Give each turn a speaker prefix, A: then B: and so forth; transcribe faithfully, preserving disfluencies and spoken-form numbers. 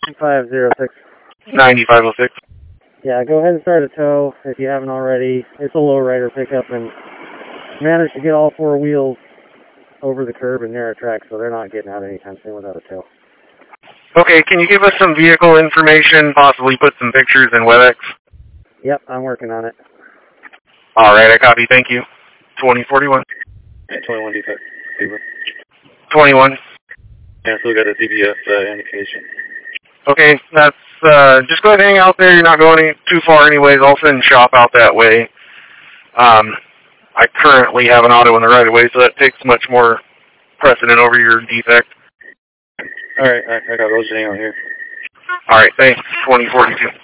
A: five zero six.
B: ninety-five oh six.
A: Yeah, go ahead and start a tow if you haven't already. It's a lowrider pickup and managed to get all four wheels over the curb and near a track, so they're not getting out anytime soon without a tow.
B: Okay, can you give us some vehicle information, possibly put some pictures in WebEx?
A: Yep, I'm working on it.
B: All right, I copy. Thank you. twenty forty-one.
C: twenty-one defect.
B: twenty-one.
C: Yeah, still got a D B F uh, indication.
B: Okay, that's, uh, just go ahead and hang out there. You're not going any, too far anyways. I'll send shop out that way. Um, I currently have an auto in the right of way, so that takes much more precedent over your defect.
C: All right, I, I got those hang on here.
B: All right, thanks. twenty forty-two.